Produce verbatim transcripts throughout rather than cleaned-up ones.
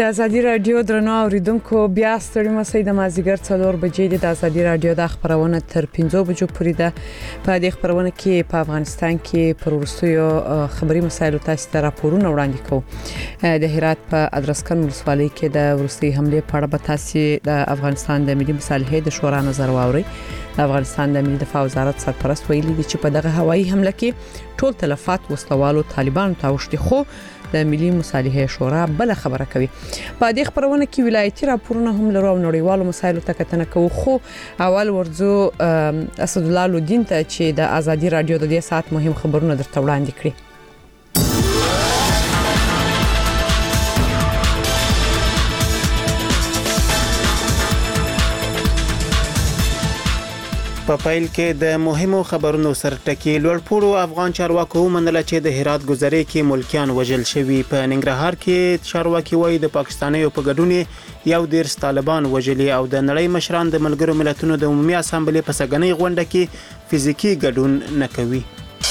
د ازادي رادیو درنو اوریدونکو بیا ستړي مسئ د مازیګر څلور بجې د ازادي رادیو د خبرونه تر پنځه بجو پورې ده. په دې خبرونه کې په افغانستان کې پر وروستیو خبري مسایلو تاسو ته راپورونه وړاندې کوو. د هرات په ادرسکن ولسوالۍ کې د وروستي حمله په اړه به تاسو د افغانستان د ملي مصالحې د شورا نظر واورئ. د افغانستان د ملي دفاع وزارت سرپرست ویلي دی چې په دغه هوایي حمله کې ټول تلفات وسلوالو طالبانو ته وشتي، خو د ملي مصالحې شورا بل خبره کوي. په دې خبرونه کې ولایتي راپورونه هم لرو او نړیوالو مسایلو ته کتنه کوو. خو اول ورځو اسد الله لودین ته چې د ازادي رادیو د دې ساعت مهم خبرونه درته وړاندې کړي. په پایل کې د مهمو خبرونو سرټکی لوړپوړو افغان چارواکو منله چې د هرات ګذرې کې ملکیان وژل شوي. په ننګرهار کې چارواکي وایي د پاکستانیو په ګډون یو دیرش طالبان وژلي او د نړۍ مشران د ملګرو ملتونو د عمومي اسامبلې په سګنۍ غونډه کې فزیکی ګډون نه کوي.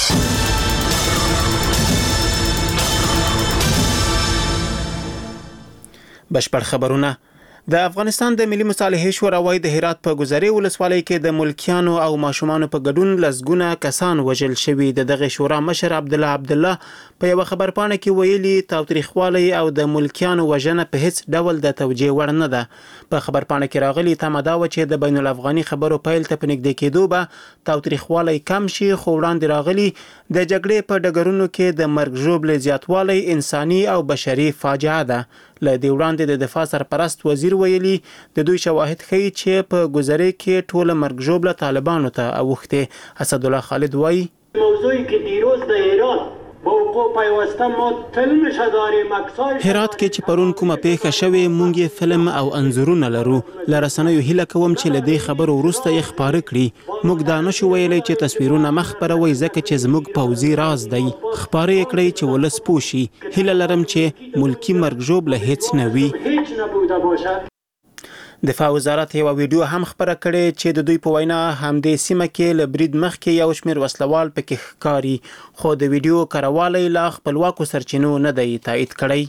بشپړ خبرونه. د افغانستان د ملي مصالحې شورا وايي د هرات په ګذرې ولسوالۍ کې د ملکیانو او ماشومان په ګډون لسګونه کسان وژل شوي. د دغه شورا مشر عبد الله عبد الله په یو خبرپاڼه کې ویلي تاوتریخوالي او د ملکیانو وژنه په هیڅ ډول د توجیه وړ نه ده. په خبرپاڼه کې راغلي تمدا و چې د بین الافغاني خبرو پیل ته پنځ کېدو به تاوتریخوالي کم شي، خو وړاندې راغلي د جګړې په ډګرونو کې د مرګ ژوبل زیاتوالی انساني او بشري فاجعه ده. له دې وړاندې د دفاع سرپرست وزیر ویلي د دوی شواهد ښیي چې په ګذرې کې ټول مرګ ژوبله طالبانو ته اوښتې. اسد الله خالد وایي موضوعی که دیروز در ایران با وقوع پیوسته ما فیلمش داریم، عکسای هرات کې چې پرون کومه پیښه شوې مونږ فلم او انځورونه لرو. لرسنیو هیله کوم چې لدې خبرو وروسته یې خبره کړي. موږ دا نشو ویلای چې تصویرونه مخ خبروي ځکه چې زموږ پوځي راز دی. خبره یې کړی چې ولس پوشي. هیله لرم چې ملکی مرګ ژوبله هیڅ نه وي. هیچ نبوده باشد. دفاع وزارت یو ویډیو هم خبره کړې چې د دوی په وینا همدې سیمه کې له برید مخکې یو شمېر وسلوال پکې ښکاري، خو د ویډیو کاروالی لا خپلواکو سرچینو نه دی تایید کړی.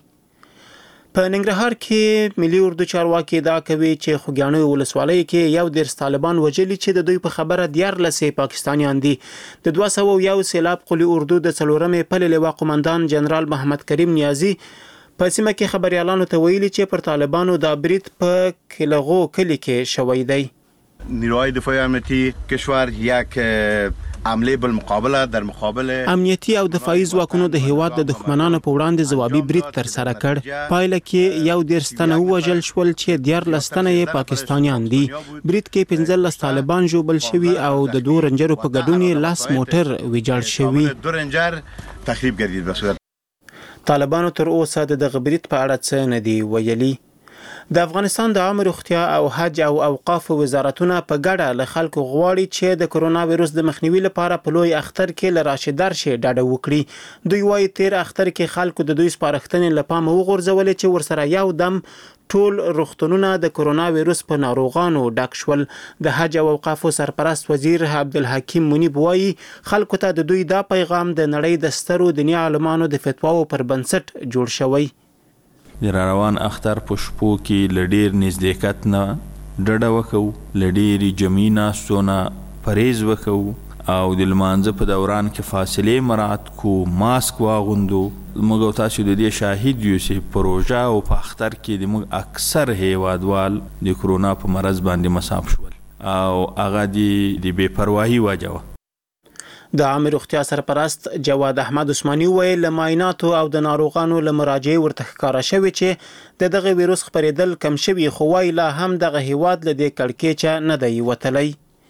په ننګرهار کې ملي اردو چارواکي ادعا کوي چې خوږیاڼیو ولسوالۍ کې یو دیرش طالبان وژلي چې د دوی په خبره دیارلسې پاکستانیان دي. د دوه سوه یو سیلاب قلي اردو د څلورمې پلې لواء قمندان جنرال محمد کریم نیازی په سیمه کې خبريالانو ته ویلي چې پر طالبانو د برید په کلغو کلی کې شوی دی. نیروهای دفاعی امنیتی کشور یک عمله بالمقابله در مقابل امنیتی او دفاعي ځواکونو د هیواد د دښمنانو په وړاندې ځوابي برید تر سره کړ. پایله کې یو دیرش تنه وژل شول چې دیارلس تنه یې پاکستانیان دي. برید کې پنځلس طالبان ژوبل شوي او د دوه رنجرو په ګډون یې لاس موټر ویجاړ شوی. دو رنجر تخریب گردید به صورت طالبانو تر اوسه د دغه برید په اړه څه نه دی ویلي. د افغانستان د عامه روغتیا او حج او اوقاف وزارتونه په ګډه له خلکو غواړي چې د کرونا وایرس د مخنیوي لپاره په لوی اختر کې له راشي درشي ډاډه وکړي. دوی وايي تیر اختر کې خلکو د دوی سپارښتنې له پامه وغورځولې چې ورسره یو دم ټول روغتونونه د کرونا وایرس په ناروغانو ډک شول. د حج او اوقاف سرپرست وزیر عبدالحکیم منیب وایي خلکو ته د دوی دا پیغام د نړۍ د سترو دنیا عالمانو د فتواو پر بنسټ جوړ شوی. د روان اختر په شپو کې لډیر نزدېکت نه ډډه وکړو، لډیرې جمعي ناستو نه پرهیز وکړو او د لمانځه په دوران کې فاصلې مراعات کو، ماسک واغوندو. موږ او تاسو د دې شاهد یو چې پروژه او په اختر کې د موږ اکثر هیوادوال د کرونا په مرض باندې مصاب شول او هغه د بې پروايي وجه وه. د عامه روغتیا سرپرست جواد احمد عثماني ویل له معایناتو او د ناروغانو له مراجعې ورته ښکاره شوی چې د دغه ویروس خپرېدل کم شوي، خو وایي لا هم دغه هیواد له دې کړکېچه نه دی وتلی.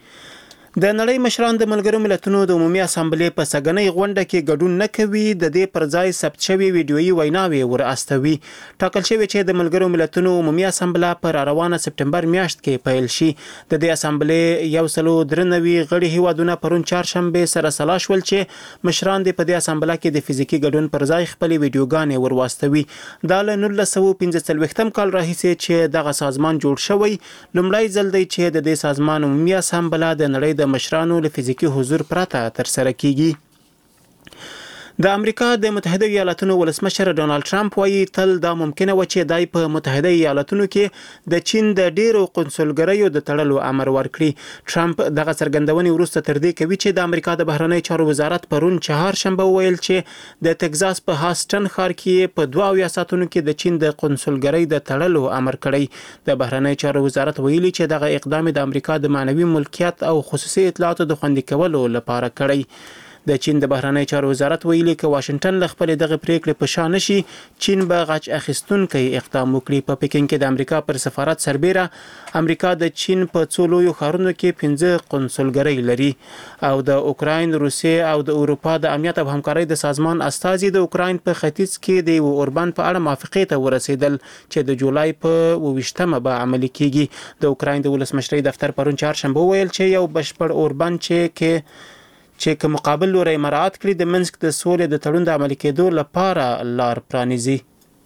د نړۍ مشران د ملګرو ملتونو د عمومي اسامبلې په سګنۍ غونډه کې ګډون نه کوي. د دې پر ځای ثبت شوي ویډیويي ویناوې ور استوي. ټاکل شوی چې د ملګرو ملتونو عمومي اسامبله پر روانه سپټمبر میاشت کې پیل شي. د دې اسامبلې یو سلو درنوي غړي هیوادونه پرون چهارشنبه سره سلا شول چې مشران د په دې اسامبله کې د فزیکی ګډون پر ځای خپل ویډیوګانې ور واستوي. دا له نولس سوه پنځه څلوېښتم کال راهیسې چې دغه سازمان جوړ شوی لومړی ځل دی چې د دې سازمان عمومي اسامبله د نړۍ د مشرانو له فزیکی حضور پرته تر سره کیږي. د امریکا د متحده ایالاتونو ولسمشر ډونالد ټرمپ وایي تل دا ممکنه و چې دای په متحده ایالاتونو کې د چین د ډیرو قنصلګریو د تړلو امر ورکړي. ټرمپ دغه څرګندونې وروسته تر دې کوي چې د امریکا د بهرنی چارو وزارت پرون چهارشنبه ویل چې د تگزاس په هاستن ښار کې په دوه اویا ساعتونو کې د چین د قنصلګری د تړلو امر کړی. د بهرنی چارو وزارت ویلي چې دغه اقدام د امریکا د معنوي ملکیت او خصوصي اطلاعاتو د خوندي کولو لپاره کړی. د چین د بهرنی چارو وزارت ویلي چې واشنگټن له خپل دغه پریکړې په شان نشي چین به غچ اخیستونکي اقدام وکړي. په پکین کې د امریکا پر سفارت سربېره امریکا د چین په څو لویو ښارونو کې پنځه قنصلګرۍ لري او د اوکراین، روسیې او د اروپا د امنیت او همکارۍ د سازمان استازي د اوکراین په ختیځ کې د اوربان په اړه موافقې ته ورسېدل چې د جولای په اوویشتمه به عملي کیږي. د اوکراین د ولسمشرۍ دفتر پرون چهارشنبه ویل چې یو بشپړ اوربان چې کې چې که مقابل لوري مراعات کړي د منسک د سولې د تړون د عملي کېدو لپاره لار پرانیزي.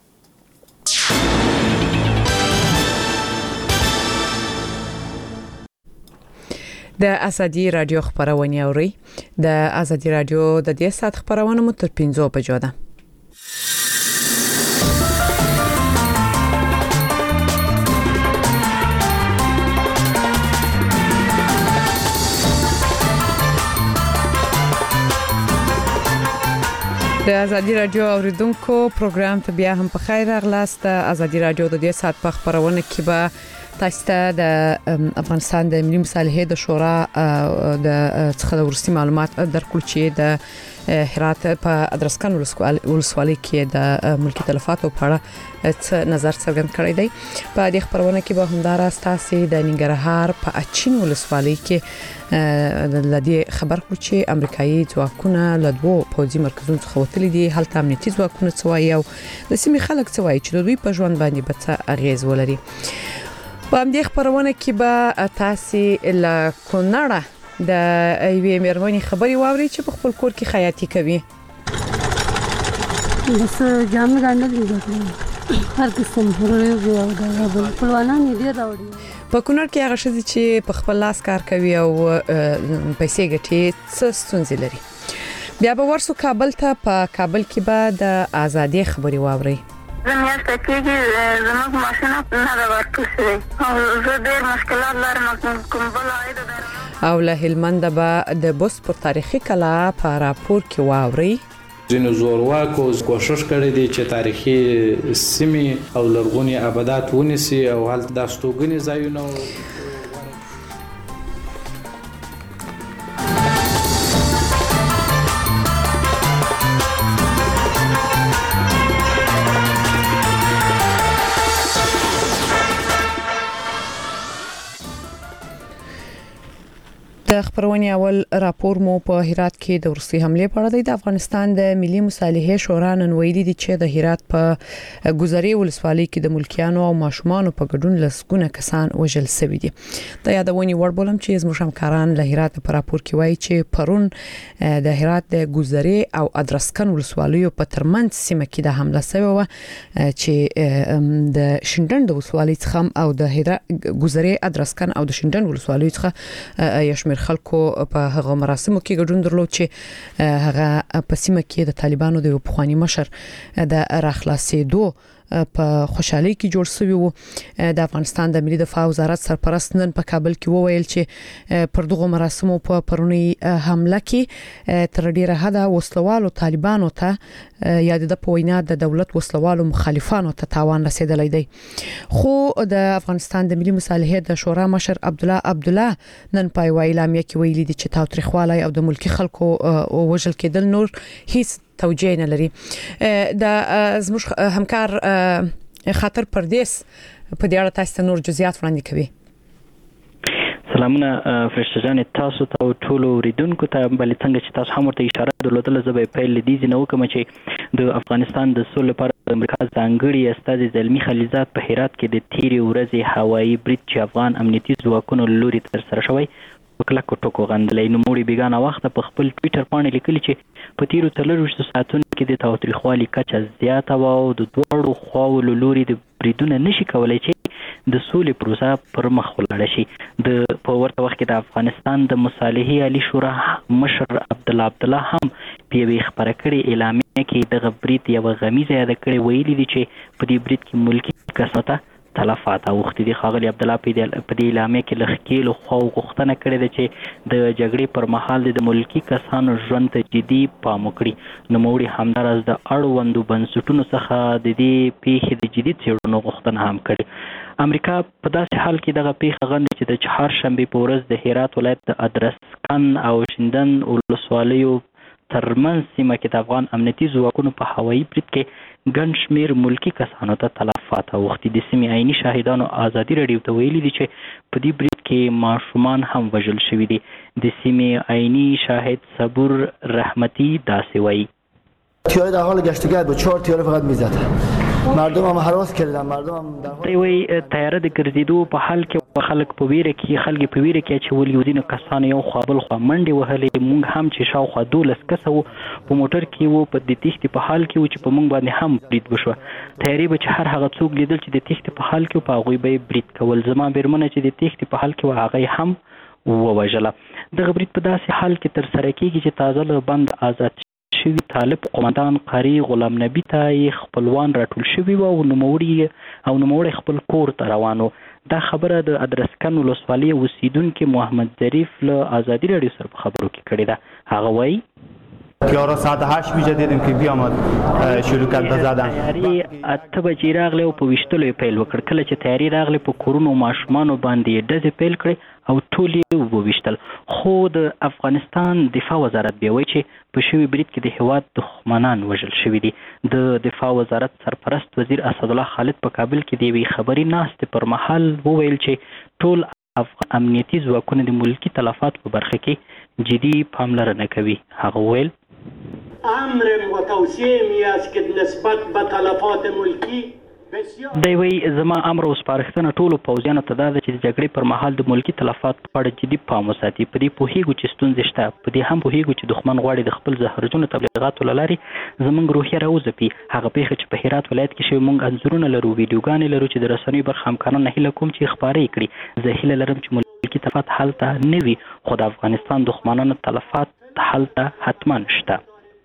د ازادي رادیو خبرونه اوري. د ازادي رادیو د دې سات خبرونه مو تر پنځو بجو ده. د ازادي رادیو اوریدونکو پروګرام ته بیا هم په خیر راغلاست. ازادي رادیو د دې سات په خبرونه کې به تاسو ته د افغانستان د ملي مصالحې د شورا د څخه ورستی معلومات درکول چې د هرات په ادرسکن ولسوالۍ کې د ملکی تلفاتو په اړه څه نظر څرګند کړی دی. په دې خبرونه کې به همدارا تاسو د ننګرهار په اچین ولسوالۍ کې د لدې خبر کړو چې امریکایي ځواکونه له دوه پوځي مرکزونو څخه وتلي دي. هلته امنیتي ځواکونه څوایي او د سیمې خلک څوایي چې دوی په ژوند باندې به څه اغیز ولري. په همدې خبرونه کې به تاسو له کونړه د ایوې مېرمنې خبري واوري چې په خپل کور کې خیاطي کوي. بس جامې ګاڼه دي هر قسم هروي او دا خپلوانان دې راوړي. په کونړ کې هغه شذ چې په خپل لاس کار کوي او پیسې ګټي څه ستونزې لري. بیا به ورسو کابل ته. په کابل کې به د ازادي خبري واوري. زمیاسته کېږي زموږ ماشینه نه دا ورکوسي او زه ډېر مشکلات لرم کوم بل عاید او له هلمند به د بوس پر تاریخي کلا په راپور کې واوري. ځینو زورواکو کوشش کړی دی چې تاریخي سیمې او لرغونی آبادات ونیسي او هلته د استوګنې ځایونه د خبرونې اول راپور مو په هرات کې د روسي حمله په اړه د افغانستان د ملي مصالحې شورا نن ویلي دي چې د هرات په ګذري ولسوالۍ کې د ملکیانو او ماشومان په ګډون لسګونه کسان وژل شوي دي. د یادونې وړ بولم چې زموږ همکاران له هرات په راپور کې وایي چې پرون د هرات د ګذري او ادرسکن ولسوالیو په ترمنځ سیمه کې د حمله شوې و چې د شینډن د ولسوالۍ څخه او د هرات ګذري ادرسکن او د شینډن ولسوالۍ څخه یشمیر خلکو په هغه مراسمو کې ګډون درلود چې هغه په سیمه کې د طالبانو د پخوانی مشر د راخلاصېدو په خوشحالي کې جوړ شوی وو. د افغانستان د ملي دفاع وزارت سرپرست نن په کابل کې وویل چې پر دغه مراسمو په پرونی حمله کې تر ډیره حد وسلوالو طالبانو ته یا د په وینا د دولت وسلوالو مخالفانو ته تاوان رسیدلی دی. خو د افغانستان د ملي مصالحې د شورا مشر عبد الله عبد الله نن په اعلامیه کې ویلي دي چې تاوتریخوالی او د ملکی خلکو وژل کېدل نور هیڅ توجیه نه لري. د زموږ همکار خاطر پردیس په دې اړه تاسو نور جزئیات وړاندې کوي. سلامونه فرشته جان تاسو ته ټول اوریدونکو ته بل څنګه چې تاسو هم ورته اشاره درلودله زه به پیل لیدي نه وکم چې د افغانستان د سولې لپاره د امریکا ځانګړي استازي زلمی خلیزات په هرات کې د تیری ورځې هوایي برید چې افغان امنیتي ځواکونو لوري تر سره شوی وکړه ټکو غندلې. نو موړي بیگانه وخت په خپل ټوئیټر باندې لیکلي چې په تیرو څلورویشتو ساعتونو کې د تاوتریخوالي کچه زیاته وه او د دواړو خواو له لوري د بریدونه نشي کولی چې د سولې پروسه پر مخ ولاړه شي. د په ورته وخت کې د افغانستان د مصالحې عالی شورا مشر عبد الله عبد الله هم په یوې خبره کړې اعلامیه کې دغه برید یو غمیزه یاد کړې ویلي دي چې په دې برید کې ملکی کسانو تلفات اوختي دي. ښاغلي عبدالله په دې اعلامیه کې له ښکېلو خواو غوښتنه کړې ده چې د جګړې پر مهال د ملکي کسانو ژوند ته جدي پام وکړي. نوموړي همداراز د اړوندو بنسټونو څخه د دې پیښې د جدي څېړنو غوښتنه هم کړې. امریکا په داسې حال کې دغه پیښه غندي چې د چهارشنبې په ورځ د هرات ولایت د ادرسکن او شیندن ولسوالیو ترمنځ سیمه کې د افغان امنیتي ځواکونو په هوایي برید کې ګڼ شمېر ملکي کسانو ته تلفات اوښتي دي. سیمې عیني شاهدانو ازادي راډیو ته ویلي دي چې په دې برید کې ماشومان هم وژل شوي دي. د سیمې عیني شاهد صبور رحمتی داسې وایي: تیاره در حال گشت و گرد بود، چهار تیاره فقط میزد، مردم هم هراس کردن، مردم هم در حال وی تیاره د ګرځېدو په حال کې خلک په ویره کې خلک په ویره کې چې ولې ودینو کسان یو خوا بل خوا منډې وهلې. مونږ هم چې شاوخوا دولس کسه وو په موټر کې وو په د تېښتې په حال کې وو چې په مونږ باندې هم برید وشوه. تیارې به چې هر هغه څوک لیدل چې د تېښتې په حال کې په هغوی به یې برید کول. زما بیرمنه چې د تېښتې په حال کې وه هغه هم ووژله. دغه برید په داسې حال کې ترسره کېږي چې تازه له بند آزاد شوي طالب قومندان قاری غلام نبی ته یې خپلوان راټول شوي وو او نوموړي او نوموړی خپل کور ته روان و. دا خبره د ادرسکن ولسوالۍ اوسیدونکي محمد ظریف له ازادي راډیو سره په خبرو کې کړې ده. هغه وایي: یارا ساعت هشت بجه دیدیم که بیامد شروع کرد به زدن. تیاری اته بجې راغلی او په ویشتلو یې پیل وکړ. کله چې تیاری راغلی په کورونو ماشومانو باندې یې ډزې پیل کړې او ټول یې وویشتل. خو د افغانستان دفاع وزارت بیا وایي چې په شوي برید کې د هېواد دښمنان وژل شوي دي. د دفاع وزارت سرپرست وزیر اسدالله خالد په کابل کې د یوې خبري ناستې پر مهال وویل چې ټول افغان امنیتي ځواکونه د ملکي تلفات په برخه کې جدي پاملرنه کوي. هغه وویل: امر متوسیم است که نسبت به تلفات ملکی دی وایي زما امر او سپارښتنه ټولو پوځیانو ته دا ده چې د جګړې پر مهال د ملکي تلفات په اړه جدي پام وساتي. په دې پوهېږو چې ستونزې شته، په دې هم پوهېږو چې دښمن غواړي د خپل زهرجنو تبلیغاتو له لارې زموږ روحیه راوځپي. هغه پیښه چې په هرات ولایت کې شوې موږ انځورونه لرو، ویډیوګانې لرو چې د رسنیو برخه همکاران هیله کوم چې خپاره یې کړي. زه هیله لرم چې ملکي تلفات هلته نه وي، خو د افغانستان دښمنانو تلفات هلته حتما شته.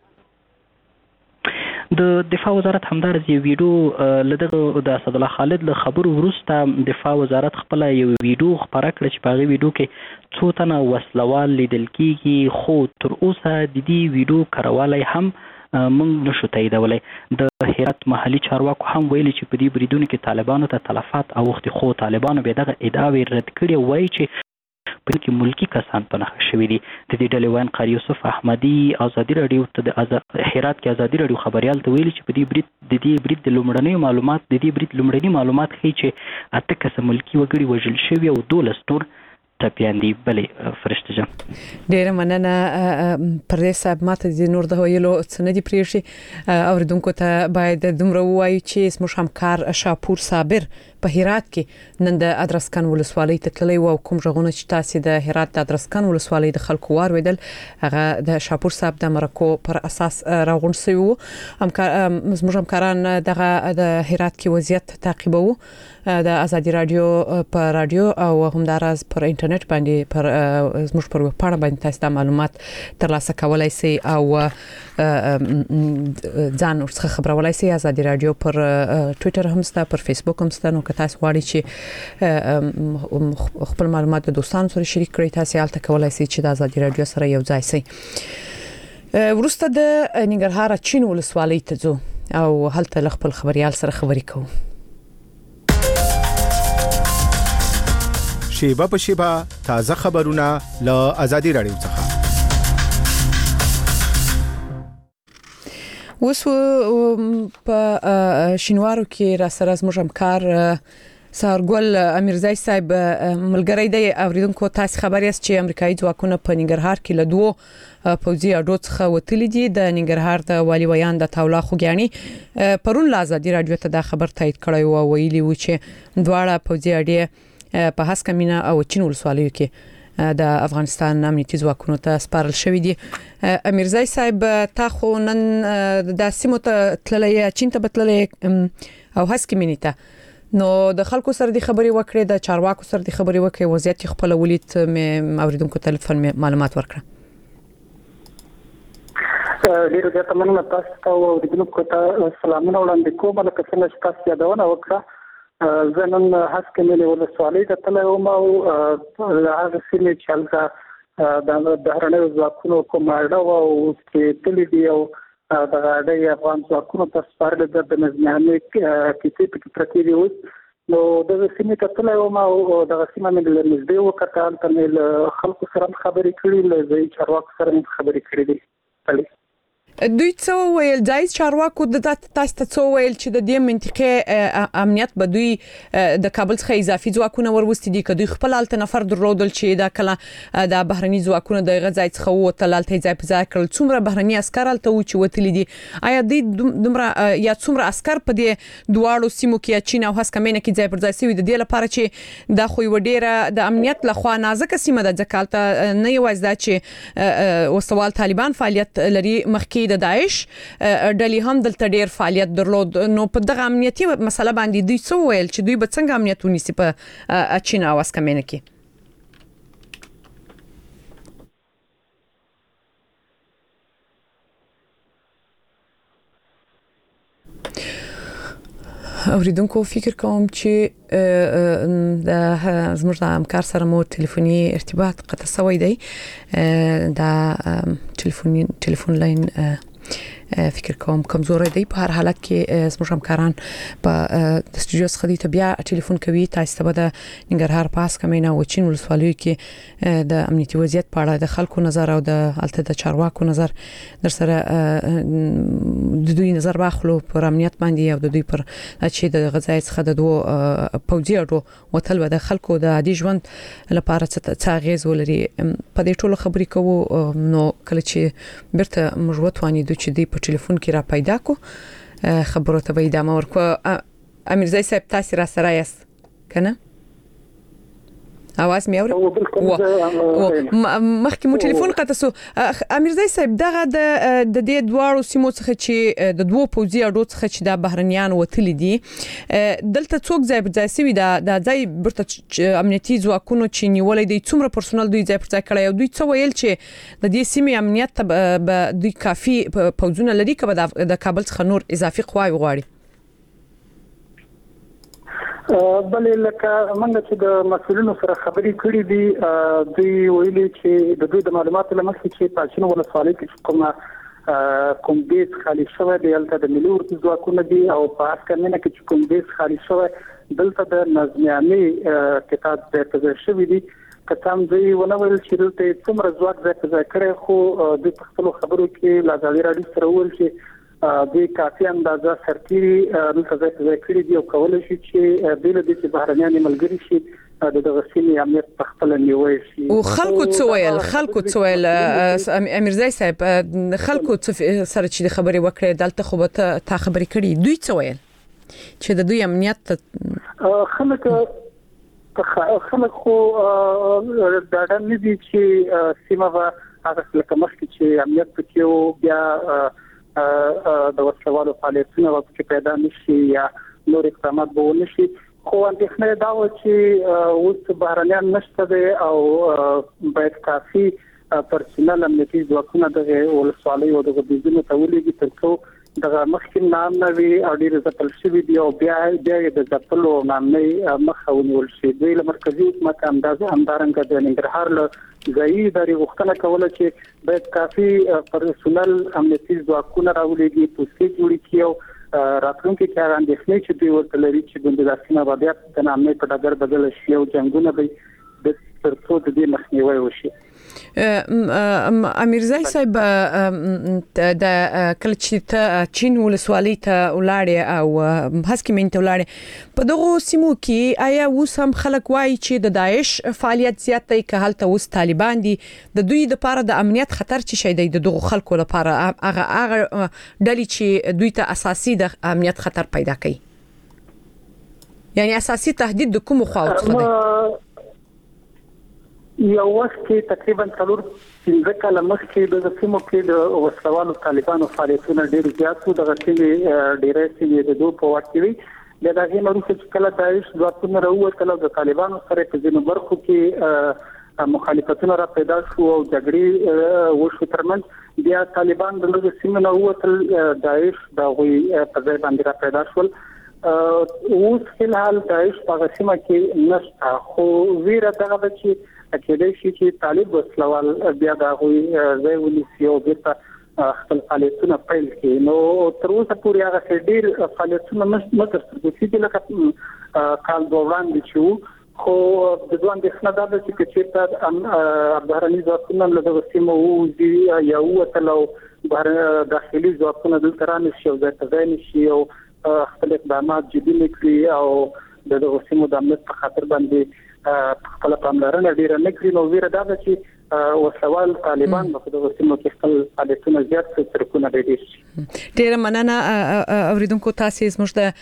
د دفاع وزارت همدارس یو ویډیو له دغه د اسدالله خالد له خبرو وروسته دفاع وزارت خپله یو ویډیو خپره کړه چې په هغې ویډیو کې څو تنه وسلوال لیدل کېږي، خو تر اوسه د دې ویډیو کروالی هم موږ نشو تاییدولی. د هرات محلي چارواکو هم ویلي چې په دې بریدونو کې طالبانو ته تلفات اوښتي، خو طالبانو بیا دغه ادعاوې رد کړي او وایي چې په کې ملکی کسان په نښه شوي دي. د دې ډلې ویاند قاری یوسف احمدي ازادي راډیو ته د هرات کې ازادي راډیو خبریال ته ویلي چې په دې برید د دې برید د لومړنیو معلومات د دې برید لومړني معلومات ښیي چې اته کسه ملکي وګړي وژل شوي او دولس نور ټپیان دي. بلې فرشته جان ډېره مننه پردیس صاحب. ماته د نور د ویلو څه نه دي پرېښي. اوریدونکو ته باید دومره ووایو چې زموږ همکار شاپور صابر په هرات کې نن د ادرسکن ولسوالۍ ته تللی و او کوم غږونه چې تاسې د هرات د ادرسکن ولسوالۍ د خلکو واورېدل هغه د شاپور صاحب د مرکو پر اساس راغونډ شوي وو. زموږ همکاران دغه د هرات کې وضعیت تعقیبوو د ازادي راډیو په راډیو او همداراز پر انټرنیټ باندې پر زموږ پر ویبپاڼه باندې تاسو د معلومات ترلاسه کولای شئ او ځان ورڅخه خبرولای شئ. ازادي راډیو پر ټوئیټر هم شته، پر فیسبوک هم شته. نو که تاسو غواړئ چې خپل معلومات د دوستانو سره شریک کړئ تاسو هلته کولای شئ چې د ازادي راډیو سره یو ځای شئ. وروسته د ننګرهار اچین ولسوالۍ ته ځو او هلته له خپل خبريال سره خبرې کوو. شیبه په شیبه تازه خبرونه له ازادي راډیو څخه. اوس په شینوارو کې را سره زموږ همکار سارګل امیرزای صاحب ملګری دی. اوریدونکو تاسو خبر یاست چې امریکایي ځواکونه په ننګرهار کې له دوه پوځي اډو څخه وتلي دي. د ننګرهار د والي ویان د تاولا خوګیانی پرون له ازادي راډیو ته دا خبر تایید کړی او ویلي و چې دواړه پوځي اډې په هسکمینه او چین ولسوالیو کې د افغانستان امنیتي ځواکونو ته سپارل شوې دي. امیرزای صاحب تا خو نن د سیمو ته تللی چین ته بتللی او هسکمینه ته نو د خلکو سره د خبري وکړې د چارواکو سره د خبري وکړې وضعیت خپل ولید مې اوریدونکو تلیفون معلومات ورکړه. ډېر زیاته مننه تاسو ته او اوریدونکو ته سلامونه وړاندې کوم. لکه څنګه چې تاسو یادونه وکړه زه نن هسکې ملي ولسوالۍ ته تللی وم او هغه سیمې چې هلته د بهرنیو ځواکونو کومه اډه وه او اوس چې تللي دي او دغه اډه یې افغان ځواکونو ته سپارلې ده د نظمیانې کیسې پکې پرتې دي اوس. نو دغه سیمې ته تللی وم او دغه سیمه مې له نږدې وکتل. هلته مې له خلکو سره هم خبرې کړي، له ځایي چارواکو سره مې خبرې کړي دي. دوی څه وویل؟ ځایي چارواکو د تاسو ته څه وویل چې د دې منطقې امنیت به دوی د کابل څخه اضافي ځواکونه وروستي دي که دوی خپل هلته نفر درلودل چې دا کله د بهرني ځواکونه د هغه ځای څخه ووتل هلته یې ځای په ځای کړل؟ څومره بهرني عسکر هلته وو چې وتلي دي؟ آیا دوی دومره یا څومره عسکر په دې دواړو سیمو کې چین او هسکمینه کې ځای پر ځای سوي د دې لپاره چې دا خو یوه ډېره د امنیت لخوا نازکه سیمه ده، ځکه هلته نه یوازې دا چې وسوال طالبان فعالیت لري، مخکې د داعش ډلې هم دلته ډېر فعالیت درلود. نو په دغه امنیتي مسله باندې دوی څه وویل چې دوی به څنګه امنیت ونیسي په چین او هسکمینه کې؟ اوریدونکو فکر کوم چې د زموږ د همکار سره مو ټلیفوني ارتباط قطع شوی دی. دا ټلیفوني ټلیفون لاین فکر کوم کمزوري دی. په هر حالت کې زموږ همکاران په د استودیو څخه دي ته بیا ټلیفون کوي. تاسو ته به د ننګرهار په هسکمینه او چین ولسوالیو کې د امنیتي وضعیت په اړه د خلکو نظر او د هلته د چارواکو نظر در سره د دوی نظر واخلو پر امنیت باندې او د دوی پر چې د غزا څخه د دوه پوځي اډو وتل و د خلکو د عادي ژوند لپاره څه اغیز ولري. په دې ټولو خبرې کوو. نو کله چې بیرته موږ وتوانیدو چې دوی په ټلیفون کې را پیدا کو خبرو ته به ادامه ورکو. امیرزای صاحب تاسو را سره یاست کنه؟ اواز مې اوري؟ مخکې مو ټلیفون قطع شو. امیرزای صاحب دغه د د دې دواړو سیمو څخه چې د دوه پوځي اډو څخه چې د بهرنیان وتلي دي دلته څوک ځای پر ځای سوي دا د ځای برته امنیتي ځواکونو چې نیولې دي څومره پرسونل دوی ځای پر ځای کړی او دوی څه ویل چې د دې سیمې امنیت ته دوی کافي پوځونه لري که به د کابل څخه نور اضافي قواوې غواړي؟ بلې لکه موږ چې د مسؤلینو سره خبرې کړې دي دوی ویلي چې د دوی د معلوماتو له مخې چې په چین ولسوالۍ کې کومه کوم بیس خالي شوی دی هلته د ملي اردو ځواکونه دي او په هسکمینه کې چې کوم بیس خالي شوی دلته د نظمیانې کتاب ځای په ځای شوي دي. که څه هم دوی ونه ویل چې دلته څومره ځواک ځای په ځای کړی خو دوی په خپلو خبرو کې له ازادي راډیو سره وویل چې دوی کافي اندازه سرتیري دلته ځای په ځای کړي دي او کولی شي چې بې له دې چې بهرنیان یې ملګري شي د دغه سیمې امنیت په خپله نیوی شي. او خلکو څه ویل؟ خلکو څه ویل امیرزای صاحب؟ خلکو سره چې د خبرې وکړې دلته خو به تا خبرې کړي، دوی څه ویل چې د دوی امنیت؟ خلک خلک خو ډاډه نه دي چې سیمه به هغه لکه مخکې چې امنیت پکې و بیا د وسلوالو فعالیتونه ورپکې پیدا نشي یا نور اقدامات به ونه شي. خو اندېښنه دا وه چې اوس بهرنیان نشته دی او باید کافي پرسونل امنیتي ځواکونه دغه ولسوالیو او دغه بیزونو ته ولېږي تر څو دغه مخکې نام نه وي او ډېر ځپل شوي دي او بیا بیا یې د ځپلو نامنۍ مخه ونیول شي. دوی له مرکزي حکومت همدارنګه د ننګرهار له ځایي ادارې غوښتنه کوله چې باید کافي پرسونل امنیتي ځواکونه راولېږي، پوستې جوړې کړي او راتلونکي کې هغه اندېښنې چې دوی ورته لري چې ګوندې دا سیمه به بیا د ناامنۍ په ډګر بدله شي او جنګونه به تر څو د دې مخنیوی وشي. امیرزای صاحب د کله چې ته چین ولسوالۍ ته ولاړې او هسکمین ته ولاړې په دغو سیمو کې آیا اوس هم خلک وایي چې د داعش فعالیت زیات دی که هلته اوس طالبان دي؟ د دوی لپاره د امنیت خطر څه شی دی د دغو خلکو لپاره هغه هغه ډلې چې دوی ته اساسي د امنیت خطر پیدا کوي؟ یعنی اساسي تهدید د کومو خواو څخه دی؟ یو وخت کې تقریبا څلور پنځه کاله مخکې د سیمو کې د وسلوالو طالبانو فعالیتونه ډېر زیات وو. دغه سیمې ډېرې سیمې د دوی په واک کې وي. بیا د هغې نه وروسته چې کله داعش ځواکونه راووتل او د طالبانو سره په ځینو برخو کې مخالفتونه را پیدا شو او جګړې وشو ترمنځ بیا طالبان د لږ سیمه نو وتل داعش د غوي په ځای باندې را پیدا شول اوس فلحال داعش په سیمه کې نشته خو ویره دغه چې کېدای شي چې طالب وسلوال بیا د غوي ځای ونیسي او بیرته خپل فعالیتونه پیل کړي نو تر اوسه پورې هغه ډېر فعالیتونه نه ترسره کیږي لکه کال دوران دي چې خو د ځوان د خندا د چې چې بهرني ځواکونه له دغه سیمو وځي یا وتلو بهر داخلي ځواکونه دلته رانشي او د تزاین شي او خپل اقدامات جدي نکړي او د دغه سیمو د امنیت په خاطر باندې خپل پاملرنه ډیره نکړي نو ویره دا چې وسوال طالبان په دغه سیمو کې خپل فعالیتونه زیات ترکونه ډېر شي ډیره مننه اوریدونکو تاسو زموږ د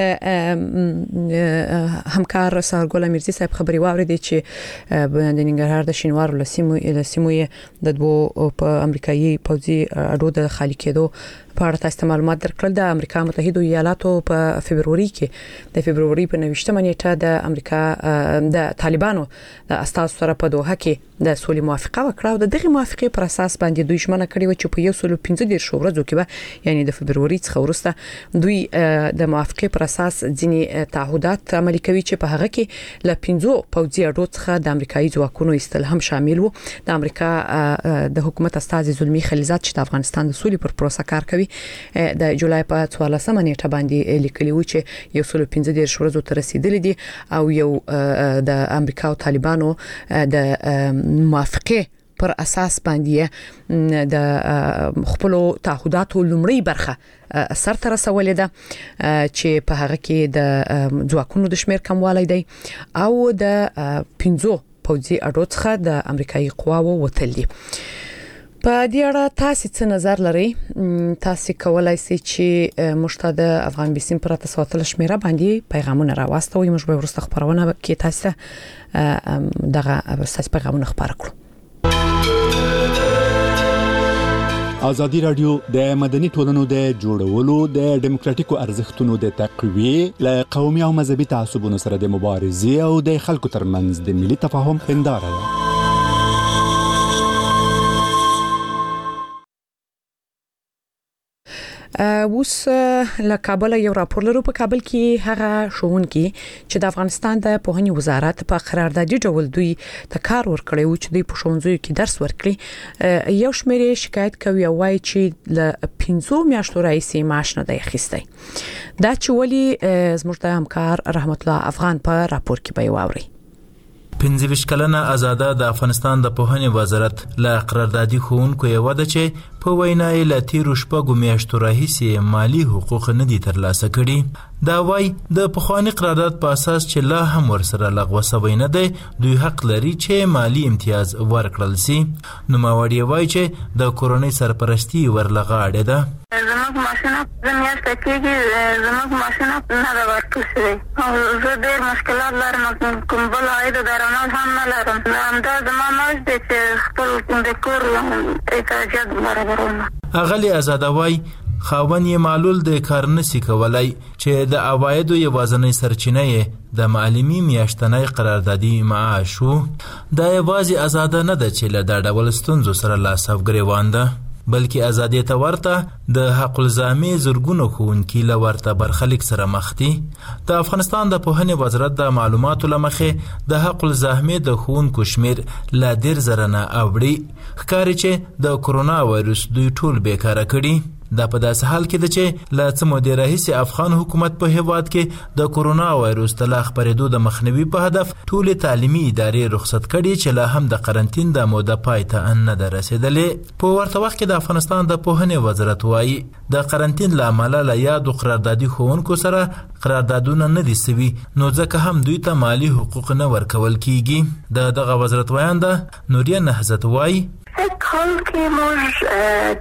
همکار سارګل امیرزي صاحب خبري واوریدي چې د ننګرهار د شینوار لسیمو لسیمو د دوه په امریکایي پوځي اډو د خالي کېدو په اړه تاسو معلومات درکړل د امریکا متحده ایالاتو په فبروري کې د فبروري په نوښتمه نیټه د امریکا د طالبانو د استاذ سره په دوحه کې د سولې موافقه وکړه او د دغه موافقې پر اساس باندې دوی ژمنه کړې و چې په یو سل پنځه دېرش ورځو کې به یعنی د فبروري څخه وروسته دوی د موافقې پر اساس ځینی تعهدات عملي کوي چې په هغه کې ل پنځو پوځي اډو څخه د امریکایي ځواکونو استل هم شامل وو د امریکا د حکومت استاذ زلمی خلیزات چې د افغانستان د سولې پر پروسه کار کوي د جولای په څوارلسمه نیټه باندې لیکلی و چې یو سل پنځه دېرش ورځو ته رسیدلې دي او یو د امریکا او طالبانو د موافقه پر اساس باندې د خپل تعهداتو لومړی برخه سرته رسولې ده چې په هغه کې د ځواکونو د شمیر کموالی دی او د پنځو پوځي اډو څخه د امریکایي قواو وتل دي. په دې اړه تاسو څه نظر لرئ؟ تاسو کولای شئ چې مشتاق افغان بیسیم پر تاسو تل شمیره باندې پیغامونه راوستوي موږ به ورسته خبرونه کې تاسو دغه اساس پیغامونه خبر کړو. ازادي رادیو د مدني ټولنو د جوړولو د ډیموکراتیکو ارزښتونو د تقویه ل قومي او مذهبي تعصبونو سره د مبارزې او د خلکو ترمنځ د ملي تفاهم هنداره ده. اوس له کابل یو راپور لرو په کابل کې هغه شوونکي چې د افغانستان د پوهنې وزارت په قراردادي ډول دوی ته کار ورکړی و چې دوی په ښوونځیو کې درس ورکړي یو شمېر شکایت کوي او وايي چې له پنځو میاشتو راهیسې معاش نه دی اخیستی دا چې ولې زموږ د همکار رحمت الله افغان په راپور کې به واوري. پنځه ویشت کلنه آزاده د افغانستان د پوهنې وزارت له قراردادي ښوونکو یو ده چې په وینا یې له تیرو شپږو میاشتو راهیسې مالی حقوق نه دي ترلاسه کړي. دا وایي د پخواني قرارداد په اساس چې لا هم ورسره لغوه شوی نه دی دوی حق لري چې مالی امتیاز ورکړل شي. نوموړی وایي چې د کورنۍ سرپرستي ورلغه اړه ده. زموږ ماشینه زمیاشته کېږي زموږ ماشینه نه ده ورکړل شوی او زه ډېر مشکلات لرم کوم بل عاید درآمد هم نه لرم همدا زما معاش دی چې خپل د کور احتیاجات برابروم. اغلې آزاده وایي خاوند یې معلول د کار نشي کولای چې د عوایدو یوازینۍ سرچینه یې د معلمي میاشتنۍ قراردادي معاش وو. دا یوازې آزاده نه ده چې له دا ډول ستونزو سره لاس او ګریوان ده بلکې ازادي ته ورته د حق الزامي زرګونو ښوونکي له ورته برخلیک سره مخ دي. د افغانستان د پوهنې وزارت د معلوماتو له مخې د حق الزامي د ښوونکو شمیر له ډېر زره نه اوړي ښکاري چې د کرونا وایرس دوی ټول بیکاره کړي. دا په داسې حال کې ده چې له څه مودې راهیسې افغان حکومت په هیواد کې د کرونا وایرس د لا خپرېدو د مخنیوي په هدف ټولې تعلیمي ادارې رخصت کړي چې لا هم د قرنټین د موده پای ته نه ده رسېدلې. په ورته وخت کې د افغانستان د پوهنې وزارت وایي د قرنټین له امله له یادو قراردادي ښوونکو سره قراردادونه نه دي سوي نو ځکه هم دوی ته مالي حقوق نه ورکول کیږي. د دغه وزارت ویانده نوریه نهضت وایي حال کې موږ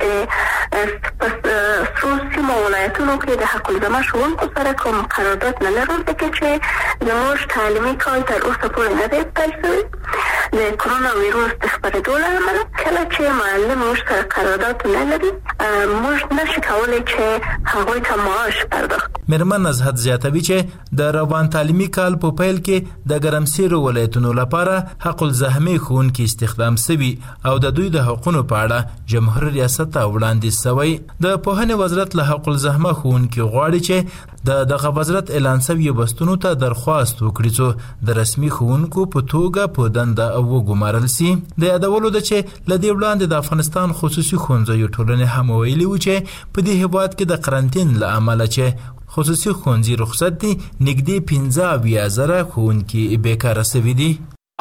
د سوسیمو ولایتونو کې د حق الزامه ښوونکو سره کوم قرارداد نه لرو ځکه چې زموږ تعلیمي کال تر اوسه پورې نه دی پیل شوی. د کرونا ویروس د خپرېدو له امله کله چې معلم موږ سره قرارداد نه لري موږ نشو کولای چې هغوی ته معاش پرداخت. میرمن نزهت زیاتوي چې د روان تعلیمي کال په پیل کې د ګرمسیرو ولایتونو لپاره حق الزحمه ښوونکي استخدام شوي او د دوی د حقوقو په اړه جمهور ریاست ته وړاندیز شوی. د پوهنې وزارت له حق الزحمه ښوونکي غواړي چې د دغه وزارت اعلان شوی بستونو ته درخواست وکړي چې د رسمي ښوونکو په توګه په دنده وګمارل شي. د یادولو ده چې له دې وړاندې د افغانستان خصوصي ښوونځیو ټولنې هم ویلي و چې په دې هېواد کې د قرنطین له امله چې خصوصي ښوونځي رخصت دي نږدې پنځه اویا زره ښوونکي بیکاره شوي دي.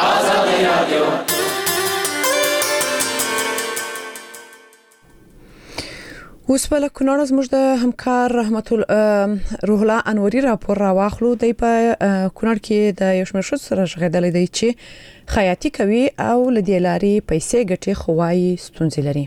اوس په کونړ زموږ د همکار رحمت الله روح الله انوري راپور راواخلو. دی په کونړ کې د یو شمېر ښځو سره ژغېدلی دی چې خیاطي کوي او له دې لارې پیسې ګټي خو وایي ستونزې لري.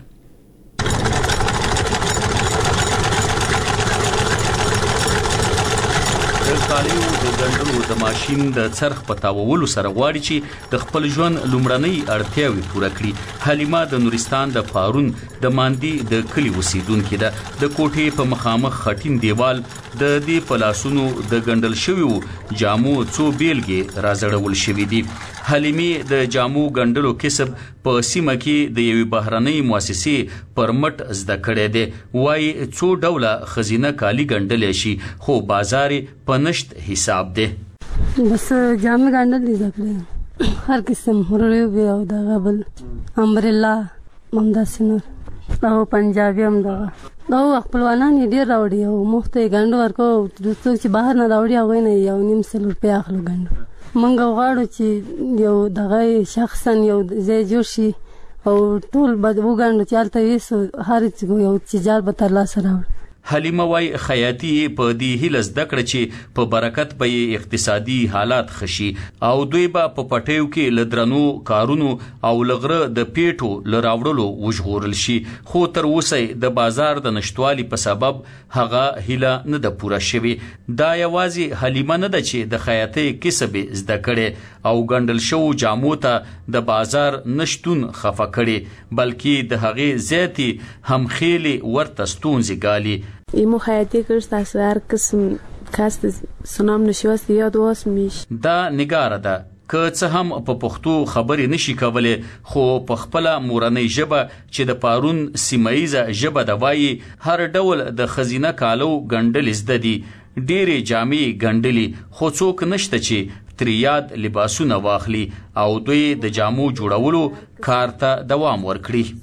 کالیو د ګنډلو د ماشين د څرخ په تاوولو سره غواړي چې د خپل ژوند لومړنۍ اړتیاوې پوره کړي. حلیمه د نورستان د پارون د ماندی د کلی اوسیدونکې ده. د کوټې په مخامخ خټین دیوال د دې پلاسونو د ګنډل شویو جامو څو بیلګې رازړول شوې دي. حلیمه د جامو ګنډلو کسب په سیمه کې د یوې بهرنۍ مؤسسې پر مټ زده کړې ده. وایي څو ډوله خزینه کالی ګنډل شي خو بازار په نشت حساب ده. بس جامې ګنډل دي ځکه هر قسم هرړیو بیا او دا غبل امبرلا ممداسنور او پنجابي هم دا دا خپلوانان ډیر راوړي او مخته ګنډ ورکو د څو چې بهر نه راوړي او نه یو نیم سل روپیا اخلو ګنډ. منګه غواړو چې یو دغه شخصا یو ځای جوړ شي او ټول بد وګڼو چې هلته ویسو هر څه یو تجار به ترلاسه راوړي. حلیمه وای خیاطي په دې هیله زده کړه چې په برکت به اقتصادي حالات خشي او دوی به په پټیو کې لدرنو کارونو او لغره د پیټو لراوړلو وژغورل شي. خو تر اوسه د بازار د نشټوالي په سبب هغه هیله نه ده پوره شوی. دا یوازې حلیمه نه ده چې د خیاطي کسب زده کړي او ګنډل شو جامو ته د بازار نشټون خفه کړي بلکې د هغې زیاتی هم خېلي ورته ستونزې ګالي. ایمو خیاطی کرد از هر قسم کاست سنام نشوست یاد واس میش. دا نگاره ده که څه هم په پښتو خبرې نشي کولای خو په خپل مورنۍ ژبه چې د پارون سیمایزه ژبه د وایي هر ډول د خزینه کالو ګنډل زده دي. ډېرې جامې ګنډلي خو څوک نشته چې تریاد لباسونه واخلي او دوی د جامو جوړولو کار ته دوام ورکړي.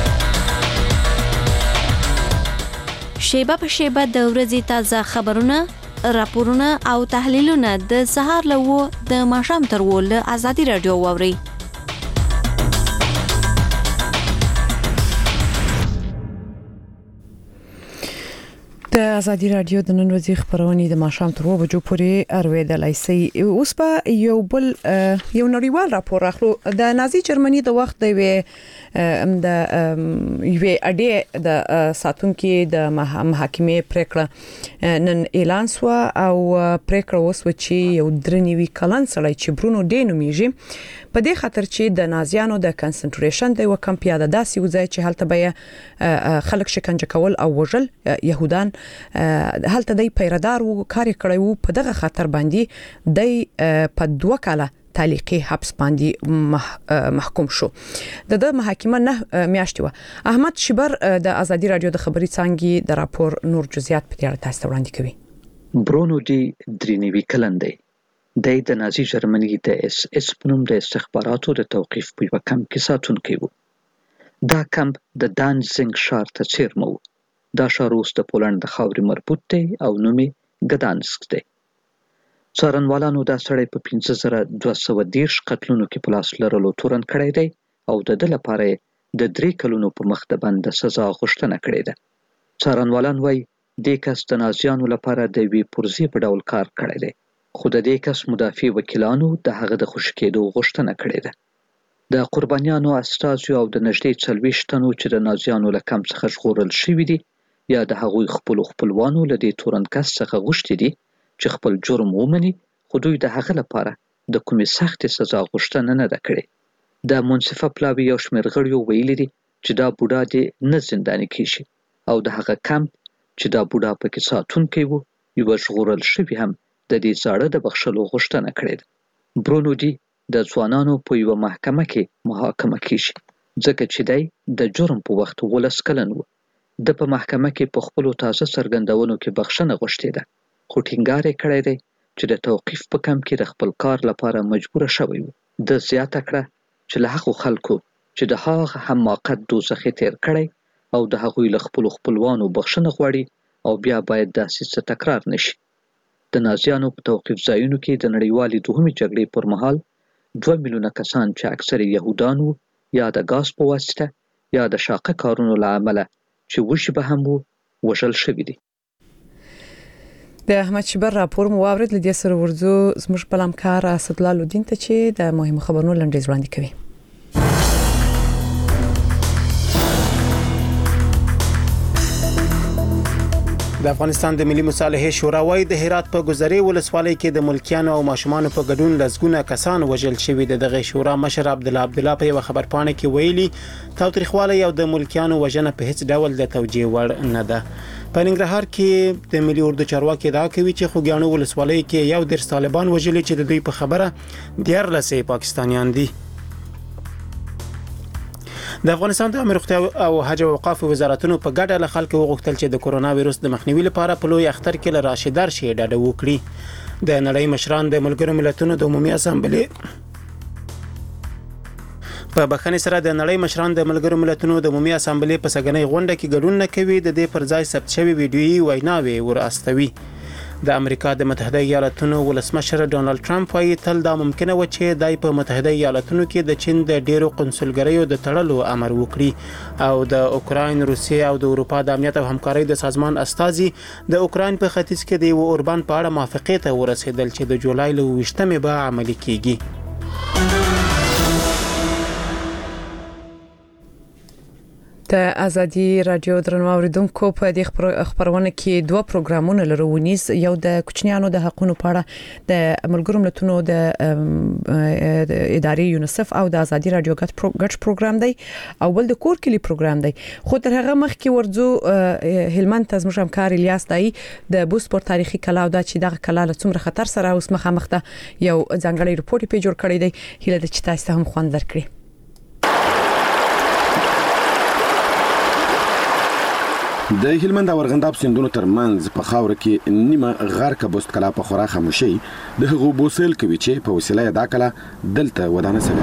شیبه په شیبه د ورځې تازه خبرونه، راپورونه او تحلیلونه د سهار له و د ماښام تر و له ازادي رادیو واورئ. د ازادي رادیو د نن ورځې خبرونه د ماښام تر و بجو پورې ارویدلای سي. اوس په یو بل یو نړیوال راپور اخلو. د نازي جرمني د وخت د وی د یو اډې د ساتونکو د محاکمې پریکړه نن اعلان شو او پریکړه وسو چې یو درنوي کلن سړی چې برونو ډینو میږي په دې خاطر چې د نازیانو د کنسنټریشن د وکم پیاده داسې وځي چې هلته به خلک شکنجه کول او وژل يهودان هلته د پیردار وو کار کړی وو په دغه خاطر باندې د په دوه کاله تعلیقي حبس باندې محکوم شو. د د محاکمه نه میاشتې و. احمد شبر د ازادي رادیو د خبري څنګه د راپور نور جزئیات په اړه تاسو ته وړاندې کوي. برونو ډي درینوي کلندې د د نازي جرمني د اس اس پنوم د استخباراتو د توقيف په یو کم کې ساتونکی وو. دا کمپ د دانزنګ ښار ته چیرمو. دا ښار اوس د پولند د خاورې مربوط دی او نوم یې ګدانسک دی. څارنوالانو دا سړی په پنځه زره دوه سوه دېرش قتلونو کې په لاس لرلو تورن کړی دی او د ده لپاره د درې کلونو په مخ د بند سزا غوښتنه کړې ده. څارنوالان وایي دې کس د نازیانو لپاره د یوې پرزې په ډول کار کړی دی خو د دې کس مدافع وکیلانو د هغه د خوشي کېدو غوښتنه کړې ده. د قربانیانو استازو او د نږدې څلوېښت تنو چې د نازیانو له کمپ څخه ژغورل شوي دي یا د هغوی خپلو خپلوانو له دې تورن کس څخه غوښتي دي چې خپل جرم ومني خو دوی د هغه لپاره د کومې سختې سزا غوښتنه نه ده کړې. د منصفه پلاوي یو شمېر غړیو ویلي دي چې دا بوډا دې نه زنداني کیږي او د هغه کمپ چې دا بوډا پکې ساتونکی و یو ژغورل شوی هم د دې زاړه د بخښلو غوښتنه کړې ده. برونو ډي د ځوانانو په یو محکمه کې محاکمه کیږي ځکه چې دی د جرم په وخت ولس کلن و. د په محکمه کې په خپل تازه څرګندونو کې بخښنه غوښتې ده خو ټینګار یې کړی دی چې د توقیف په کمپ کې د خپل کار لپاره مجبور شوی و. د زیاته کړه چې له هغو خلکو چې د هغه هم موقت دوزخي تیر کړی او د هغوی له خپلو خپلوانو بخښنه غواړي او بیا باید داسې څه تکرار نشي. د نازیانو په توقیف ځایونو کې د نړیوالې دوهمې جګړې پر مهال دوه میلیونه کسان چې اکثر یهودان وو یا د ګاز په واسطه یا د شاقه کارونو له امله چې وشي به هم وو وژل شوي دي. د احمد شبر راپور مو واورید. لدې سره ورځو زموږ په لمکار اسدالله لودین ته چې د مهمو خبرونو لنډیز وړاندې کوي. د افغانستان د ملي مصالحې شورا وايي د هرات په ګذرې ولسوالۍ کې د ملکیانو او ماشومانو په ګډون لسګونه کسان وژل شوي. د دغه شورا مشر عبد الله عبد الله په یو خبرپاڼه کې ویلي تاوتریخوالی او د ملکیانو وژنه په هیڅ ډول د توجیه وړ نه ده. په ننګرهار کې د ملي اردو چارواکي ادعا کوي چې خوږیاڼو ولسوالۍ کې یو درس طالبان وژلي چې د دوی په خبره دیارلس پاکستانیان دي. د افغانستان د امر روغتیا او حج او اوقاف وزارتونو په ګډه له خلکو وغوښتل چې د کورونا وایروس د مخنیوي لپاره په لوی اختر کې له راشدار شي ډاډه وکړي. د نړۍ مشران د ملګرو ملتونو د عمومي اسامبلې په بخښنې سره د نړۍ مشران د ملګرو ملتونو د عمومي اسامبلې په سګنۍ غونډه کې ګډون نه کوي. د دې پر ځای ثبت شوی ویډیويي ویناوې ورأستوي. د امریکا د متحده ایالاتونو ولسمشر ډونالد ټرمپ وايي تل دا ممکنه و چې دای په متحده ایالاتونو کې د چین د ډیرو قنصلګریو د تړلو امر وکړي او د اوکراین، روسیې او د اروپا د امنیت او همکارۍ د سازمان استازي د اوکراین په ختیځ کې د یو اوربان په اړه موافقې ته ورسېدل چې د جولای له ویشتمې به عملي کیږي. د ازادي رادیو درنو اوریدونکو په دې خبرونه کې دوه پروګرامونه لرو. ونیز یو د کوچنیانو د حقوقو په اړه د ملګرو ملتونو د ادارې یونیسف او د ازادي رادیو غټ پروګرام دی او بل د کور کلی پروګرام دی. خو تر هغه مخکې ورځو هلمند ته زموږ همکار الیاس دای د بوسپور تاریخي کلا او د چې دغه کلا له څومره خطر سره اوس مخامخ ده یو ځانګړی رپورټ په جوړ کړی دی. هیله د چې تاسو هم خوند درکړي. د هلمند او ارغنداب سیندونو ترمنځ په خاور کې نیمه غرقه بوست کلا په خورا خاموشي د هغو بوسل کوي چې په وسیله دا کلا دلته ودانه سوي.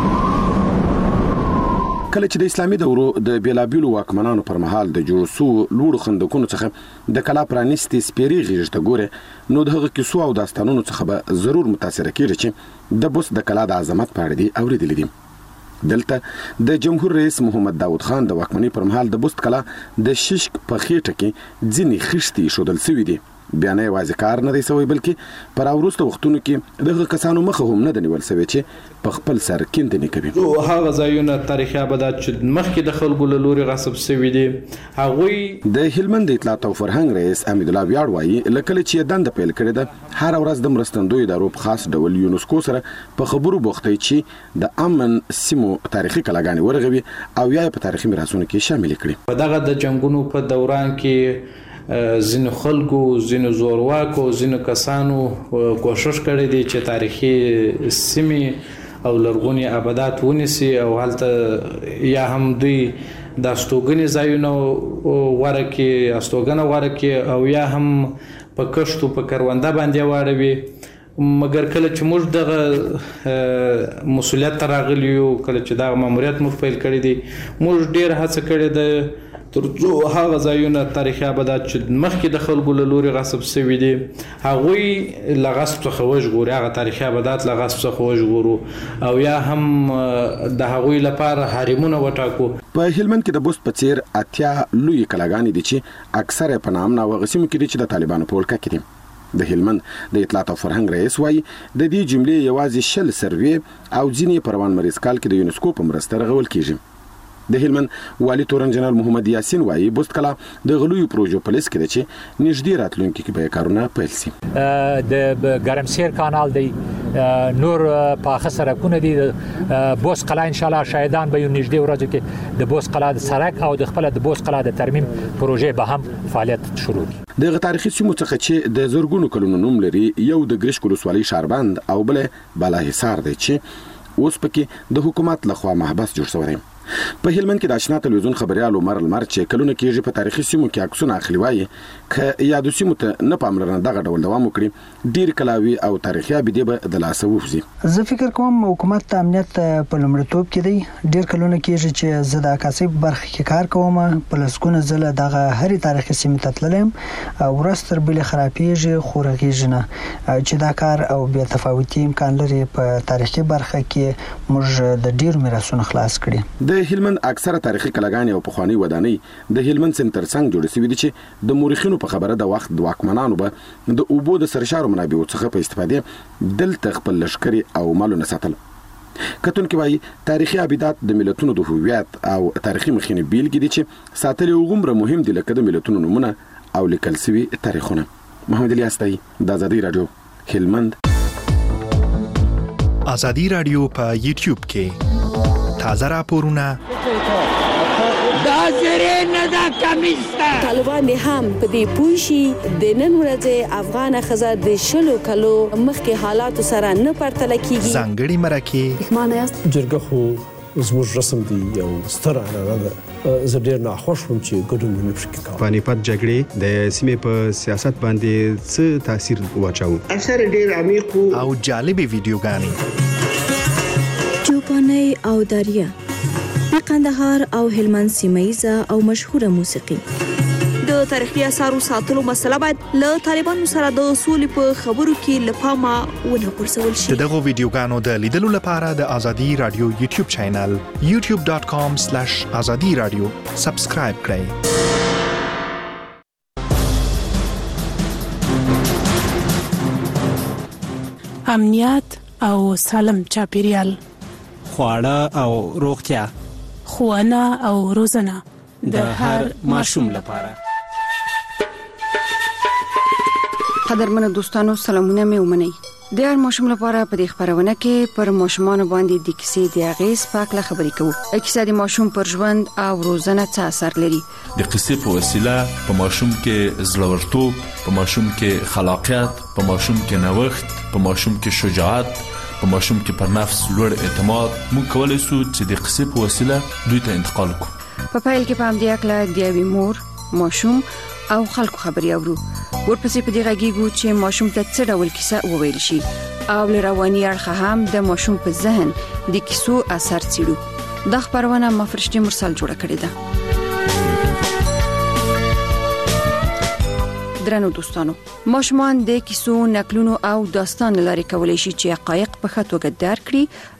کله چې د اسلامي دورو د بیلابیلو واکمنانو پر مهال د جوړ سو لوړ خندقونو څخه د کلا پرانیستي سپيري غیږته ګوره نو دغه کیسو او داستانونو څخه به ضرور متاثر کیږي چې د بوست د کلا د عظمت په اړه دي اوریدل دي. دلته د جمهور رئیس محمد داود خان د واکمنۍ پر مهال د بوست کلا د ششک په خېټه کې ځینې خښتې شودل سوي دي. بیا نه یوازې کار نه دی سوی بلکې پر وروسته وختونو کې دغه کسانو مخه هم نه دنیول سوي چې په خپل سر کیندنې کوي. هغه ځایونه تاریخي ابدات چې مخکې د خلکو له لوري غصب سوي دي هغوی د هلمند اطلاعات او فرهنګ رئیس حمید الله ویاړ وایي لکه چې دند پیل کړی ده هر ورځ د مرستندوی ادارو په خاص ډول یونسکو سره په خبرو بوختي چې د امن سیمو تاریخي کلاګانې ورغوي او یا په تاریخي میراثونو کې شامل کړي. په دغه د جنگونو په دوران کې زینو خلکو زینو زورواکو زینو کسانو کوشش کړی دی چې تاریخي سیمې او لرغونی آبادات ونیسي او هلته یا هم دوی د استوګنې ځایونه ورکې استوګنه ورکې او یا هم په کښتو په کرونده باندې واړوي. مګر کله چې موږ دغه مسولیت راغلی یو کله چې دغه ماموریت موږ پیل کړی دی موږ ډېر هڅه کړې ده ترڅو هغه ځایونه تاریخي آبادات چې مخکې د خلکو له لوري غصب سوي دي هغوی له غصب څخه وژغوري هغه تاریخي آبادات له غصب څخه وژغورو او یا هم د هغوی لپاره حرمونه وټاکو. په هلمند کې د بوست په څیر اتیا لوی کلاګانې دي چې اکثره په نام نه وغسیمو کې دي چې د طالبانو په ولکه کې دي. د هلمند د اطلاعات او فرهنګ رئیس وایي د دې جملې یوازې شل سروې او ځینې پروان مریض کال کې د یونسکو په مرسته رغول کیږي. د هلمند والي تورن جنرال محمد یاسین وایي بوست کلا د غلوی پروژو په لیست کې ده چې نږدې راتلونکي کې به کارونه پیل شي. د ګرمسیر کانال دی نور پاخه سرکونه دي بوس قلا ان شاء الله شاهدان به نږدې ورځو کې د بوس قلا د سرک او د خپل د بوس قلا د ترمیم پروژې به هم فعالیت شروع کړي. د تاریخي سیمو څخه چې د زرګونو کلونو نوم لري یو د ګرش کولسوالي شهربند او بل بالاحصار دی چې اوس پکې د حکومت لخوا محبس جوړ شوی دی. په هلمند کې د آشنا تلویزیون خبريال عمر المر چې کلونه کېږي په تاریخي سیمو کې عکسونه اخلي وایي ک یادو سیمو ته نه پاملرنه دغه ډول دوام وکړي ډیر کلاوي او تاریخي ابدي به د لاسه ووزي. زه فکر کوم حکومت د امنیت په لومړیتوب کې دی. ډیر کلونه کېږي چې زه د عکاسي برخه کې کار کوم. په لسګونه زله دغه هرې تاریخي سیمه ته تللم او ورستر بل خرابېږي خورغېږي نه چې دا کار او بیا تفاوتي امکان لري. په تاریخي برخه کې موږ د ډیر میراثونو خلاص کړي. د هلمند اکثره تاریخي کلاګانې او پخوانی ودانۍ د هلمند سنټر څنګه جوړ شوې دي چې د مورخینو په خبره د وخت د واکمنانو به د اوبو د سرشارو منابعو څخه په استفاده دلته خپل لشکري او مالونه ساتل. کتونکو وايي تاریخي ابدات د ملتونو د هویت او تاریخي مخینه بیلګې دي چې ساتل یو غومره مهم دي لکه د ملتونو نمونه او لیکل شوی تاریخونه. محمد علي استای د آزادی رادیو هلمند. آزادی رادیو په یوټیوب کې تازه راپورونه دا زری نه دا کمیسته طالبان هم په دې پوښي د نن ورځې افغان خزه د شلو کلو مخکې حالات سره نه پرتله کیږي. ځانګړي مرکه معنی است جرګه خو زموږ رسم دی یو ستر عنعنه ده. زه ډیر ناخوښ وم چې ګډون نه پکې کوم. پانیپت جګړې د سیمې په سیاست باندې څه تاثیر واچاو؟ اثر ډیر عمیق او جالبه ویډیوګانې چوپاني او دریا د قندهار او هلمند سیمایزه او مشهوره موسیقي. د تاریخي اثارو ساتلو مسله باید له طالبانو سره د اصول په خبرو کې لپاره ونه پرسول شي. دغه ویډیوګانو د لیدلو لپاره د آزادی رادیو یوټیوب چینل یوټیوب ډاټ کام سلیش آزادی رادیو سبسکرایب کړئ. امنیت او سالم چاپیریال، خواړه او روغتیا، ښوونه او روزنه د هر ماشوم لپاره. قدرمنو دوستانو سلامونه مې ومنئ. د هر ماشوم لپاره په دې خبرونه کې پر ماشومان باندې د کیسې د اغیز په اړه خبرې کوو. کیسه د ماشوم پر ژوند او روزنه څه اثر لري؟ د کیسې په وسیله په ماشوم کې زړورتوب، په ماشوم کې خلاقیت، په ماشوم کې نوښت، په ماشوم کې شجاعت، په ماشوم کې پر نفس لوړ اعتماد موږ کولای شو چې د قصې په وسیله دوی ته انتقال کړو. په پیل کې په همدې اړه د یوې مور، ماشوم او خلکو خبرې اورو. ورپسې په دې غږیږو چې ماشوم ته څه ډول کیسه وویل شي او له رواني اړخه هم د ماشوم په ذهن د کیسو اثر څېړو. دا خبرونه ما فرشتي مرسل جوړه کړې ده. درنو دوستانو، ماشومان د کیسو، نقلونو او داستان لاري کولای شي چې حقایق په ښه توګه درک کړي